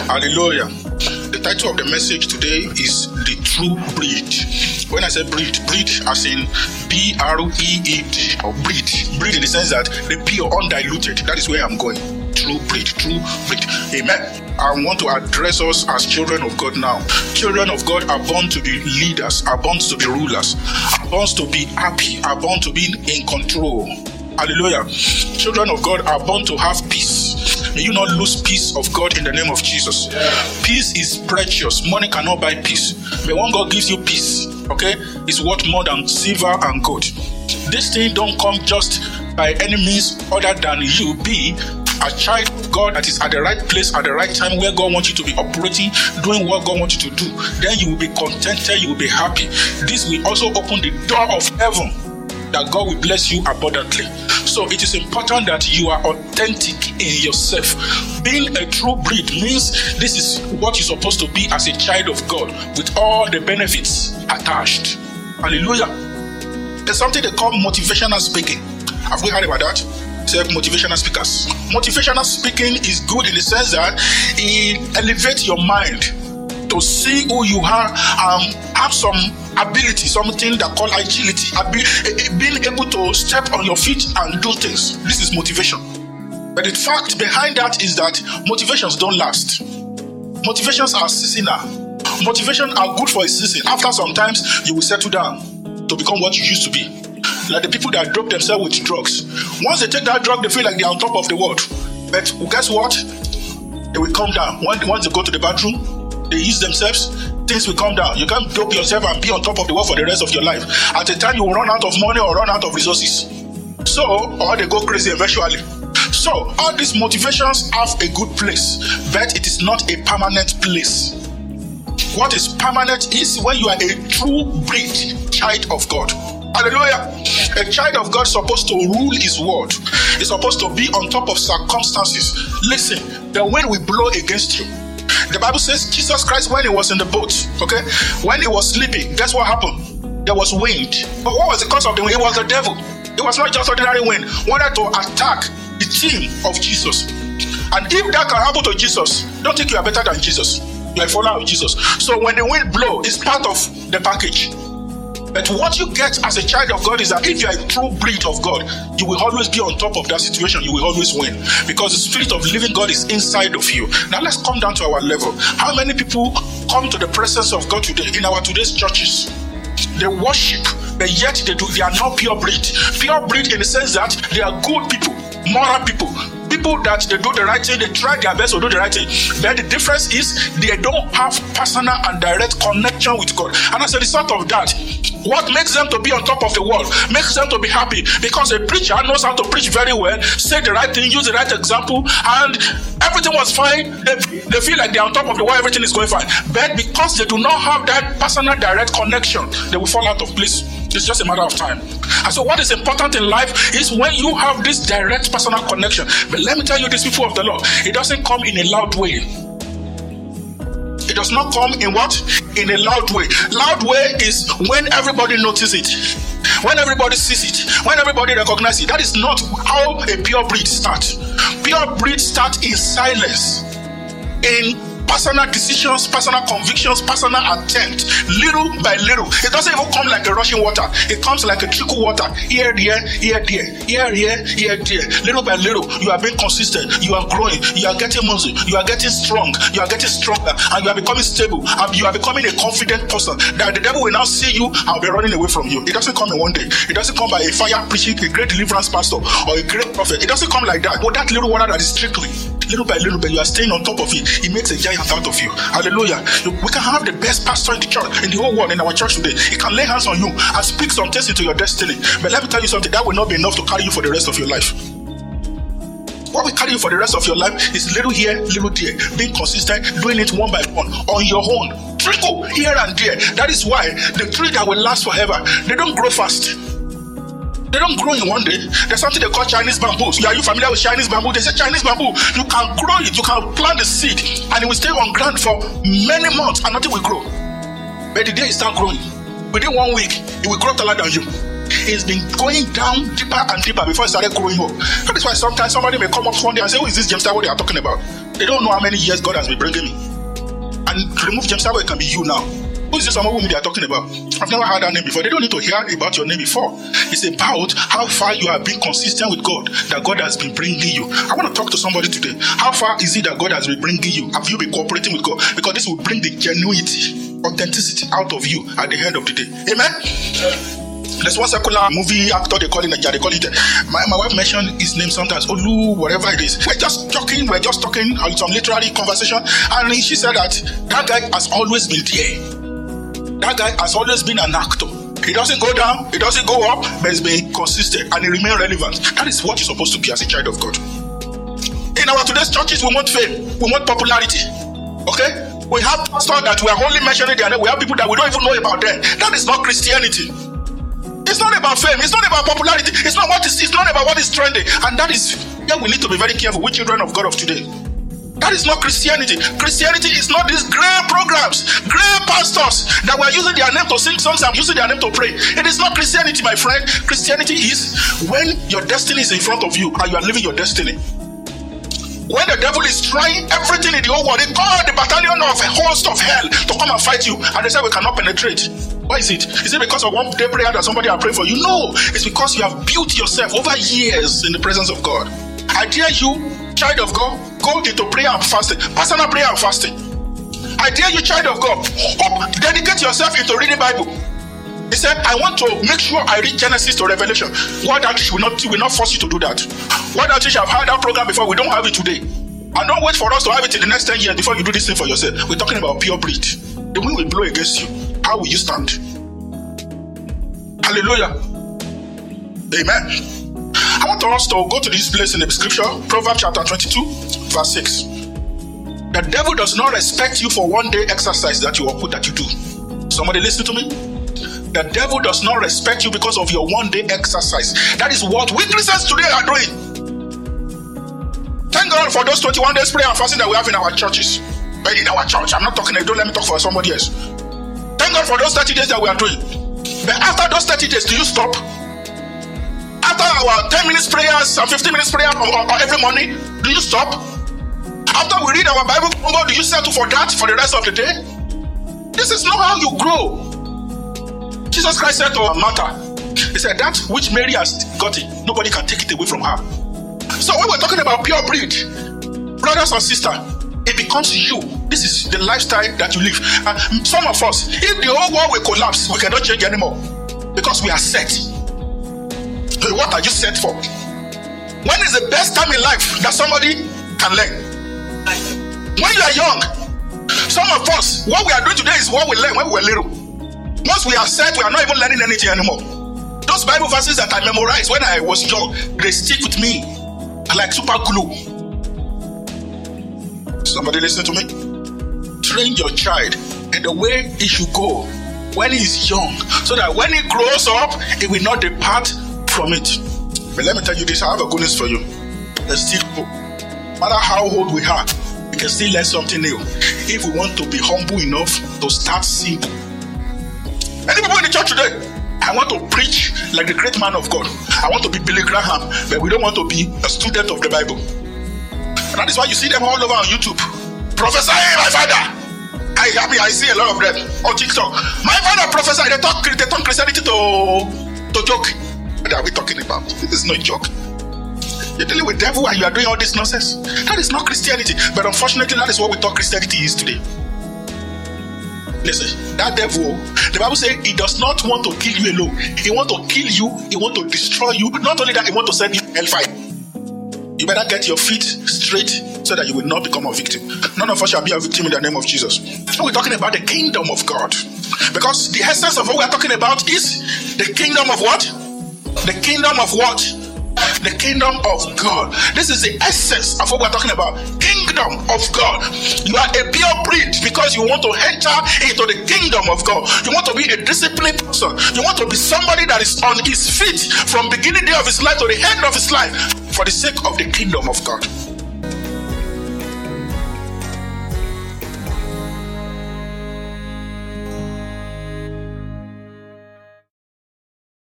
Hallelujah. The title of the message today is The True Breed. When I say breed as in B-R-E-E-D, or breed in the sense that the pure, undiluted. That is where I'm going. True breed. Amen. I want to address us as children of God now. Children of God are born to be leaders, are born to be rulers, are born to be happy, are born to be in control. Hallelujah. Children of God are born to have peace. May you not lose peace of God in the name of Jesus. Peace is precious. Money cannot buy peace. But when God gives you peace, okay, it's worth more than silver and gold. This thing don't come just by any means other than you be a child of God that is at the right place at the right time, where God wants you to be operating, doing what God wants you to do. Then you will be contented, you will be happy. This will also open the door of heaven, that God will bless you abundantly. So it is important that you are authentic in yourself. Being a true breed means this is what you're supposed to be as a child of God, with all the benefits attached. Hallelujah. There's something they call motivational speaking. Have we heard about that? Say motivational speakers. Motivational speaking is good in the sense that it elevates your mind to see who you are, have some ability, something that call agility, being able to step on your feet and do things. This is motivation. But the fact behind that is that motivations don't last. Motivations are seasonal. Motivations are good for a season. After sometimes you will settle down to become what you used to be. Like the people that dope themselves with drugs. Once they take that drug, they feel like they're on top of the world. But guess what? They will come down. Once they go to the bathroom, they use themselves, things will come down. You can't dope yourself and be on top of the world for the rest of your life. At a time, you will run out of money or run out of resources. Or they go crazy eventually. So, all these motivations have a good place, but it is not a permanent place. What is permanent is when you are a true breed child of God. Hallelujah. A child of God is supposed to rule his world. He's supposed to be on top of circumstances. Listen, the wind will blow against you. The Bible says Jesus Christ, when he was in the boat, okay, when he was sleeping, guess what happened? There was wind. But what was the cause of the wind? It was the devil. It was not just ordinary wind. Wanted to attack the team of Jesus. And if that can happen to Jesus, don't think you are better than Jesus. You are a follower of Jesus. So when the wind blows, it's part of the package. But what you get as a child of God is that if you are a true breed of God, you will always be on top of that situation. You will always win. Because the spirit of living God is inside of you. Now let's come down to our level. How many people come to the presence of God today in our today's churches? They worship, but yet they are not pure breed. Pure breed in the sense that they are good people, moral people. People that they do the right thing, they try their best to do the right thing. But the difference is they don't have personal and direct connection with God. And as a result of that, what makes them to be on top of the world, makes them to be happy, because a preacher knows how to preach very well, say the right thing, use the right example, and everything was fine. They feel like they're on top of the world, everything is going fine. But because they do not have that personal direct connection, they will fall out of place. It's just a matter of time. And so what is important in life is when you have this direct personal connection. But let me tell you, these people of the Lord, it doesn't come in a loud way. It does not come in what? In a loud way. Loud way is when everybody notices it, when everybody sees it, when everybody recognizes it. That is not how a pure breed starts. Pure breed starts in silence, in personal decisions, personal convictions, personal attempt, little by little. It doesn't even come like a rushing water. It comes like a trickle water. Here, there, here, there, here, there. Little by little, you are being consistent. You are growing. You are getting muscle. You are getting strong. You are getting stronger. And you are becoming stable. And you are becoming a confident person that the devil will now see you and be running away from you. It doesn't come in one day. It doesn't come by a fire preaching, a great deliverance pastor, or a great prophet. It doesn't come like that. But that little water that is trickling, little by little, but you are staying on top of it. It makes a giant out of you. Hallelujah. We can have the best pastor in the church, in the whole world, in our church today. He can lay hands on you and speak some things into your destiny. But let me tell you something, that will not be enough to carry you for the rest of your life. What will carry you for the rest of your life is little here, little there. Being consistent, doing it one by one, on your own. Trickle here and there. That is why the tree that will last forever, they don't grow fast. They don't grow in one day. There's something they call Chinese bamboo. Are you familiar with Chinese bamboo? They say Chinese bamboo, you can grow it, you can plant the seed, and it will stay on ground for many months and nothing will grow. But the day it starts growing, within 1 week, it will grow taller than you. It's been going down deeper and deeper before it started growing up. That is why sometimes somebody may come up one day and say, who is this James that what they are talking about? They don't know how many years God has been bringing me. And to remove James Samuel, it can be you now. Who is this woman they are talking about? I've never heard that name before. They don't need to hear about your name before. It's about how far you have been consistent with God, that God has been bringing you. I want to talk to somebody today. How far is it that God has been bringing you? Have you been cooperating with God? Because this will bring the genuinity, authenticity out of you at the end of the day. Amen? There's one secular movie actor, they call it my wife mentioned his name sometimes, Olu, whatever it is. We're just talking on some literary conversation, and she said that guy has always been there. That guy has always been an actor. He doesn't go down, he doesn't go up, but he's been consistent and he remains relevant. That is what you're supposed to be as a child of God. In our today's churches, we want fame, we want popularity. Okay? We have pastors that we are only mentioning their name. We have people that we don't even know about them. That is not Christianity. It's not about fame, it's not about popularity, it's not about what is trending. And that is where we need to be very careful with children of God of today. That is not Christianity. Christianity is not these great programs, great pastors that were using their name to sing songs and using their name to pray. It is not Christianity, my friend. Christianity is when your destiny is in front of you and you are living your destiny. When the devil is trying everything in the whole world, they call the battalion of a host of hell to come and fight you, and they say we cannot penetrate. Why is it? Is it because of one day prayer that somebody has prayed for you? No, it's because you have built yourself over years in the presence of God. I dare you, child of God, go into prayer and fasting, personal prayer and fasting. I dare you, child of God, dedicate yourself into reading Bible. He said, I want to make sure I read Genesis to Revelation. What outreach will not force you to do that. What outreach have had that program before, we don't have it today. And don't wait for us to have it in the next 10 years before you do this thing for yourself. We're talking about pure breed. The wind will blow against you. How will you stand? Hallelujah. Amen. I want us to go to this place in the scripture, Proverbs chapter 22, verse 6. The devil does not respect you for one day exercise that you do. Somebody listen to me. The devil does not respect you because of your one day exercise. That is what we Christians today are doing. Thank God for those 21 days prayer and fasting that we have in our churches. In our church. I'm not talking, don't let me talk for somebody else. Thank God for those 30 days that we are doing. But after those 30 days, do you stop? After our 10 minutes prayers and 15 minutes prayer every morning, do you stop? After we read our Bible, do you settle for that for the rest of the day? This is not how you grow. Jesus Christ said to Martha, he said, that which Mary has got it, nobody can take it away from her. So when we're talking about pure breed, brothers and sisters, it becomes you. This is the lifestyle that you live. Some of us, if the whole world will collapse, we cannot change anymore because we are set. What are you set for? When is the best time in life that somebody can learn? When you are young. Some of us, what we are doing today is what we learned when we were little. Once we are set, we are not even learning anything anymore. Those Bible verses that I memorized when I was young, they stick with me like super glue. Somebody listen to me. Train your child in the way he should go when he is young, so that when he grows up, he will not depart from it. But let me tell you this, I have a good news for you. There's still hope. No matter how old we are, we can still learn something new if we want to be humble enough to start simple. Any people in the church today, I want to preach like the great man of God. I want to be Billy Graham, but we don't want to be a student of the Bible. And that is why you see them all over on YouTube. Prophesy, my father. I see a lot of them on TikTok. My father prophesy. They turn Christianity to joke. What are we talking about? This is no joke. You're dealing with the devil and you are doing all this nonsense. That is not Christianity. But unfortunately, that is what we thought Christianity is today. Listen, that devil, the Bible says he does not want to kill you alone. He wants to kill you. He wants to destroy you. Not only that, he wants to send you hellfire. You better get your feet straight so that you will not become a victim. None of us shall be a victim in the name of Jesus. So we're talking about the kingdom of God. Because the essence of what we're talking about is the kingdom of what? The kingdom of what? The kingdom of God. This is the essence of what we're talking about. Kingdom of God. You are a pure breed because you want to enter into the kingdom of God. You want to be a disciplined person. You want to be somebody that is on his feet from beginning day of his life to the end of his life for the sake of the kingdom of God.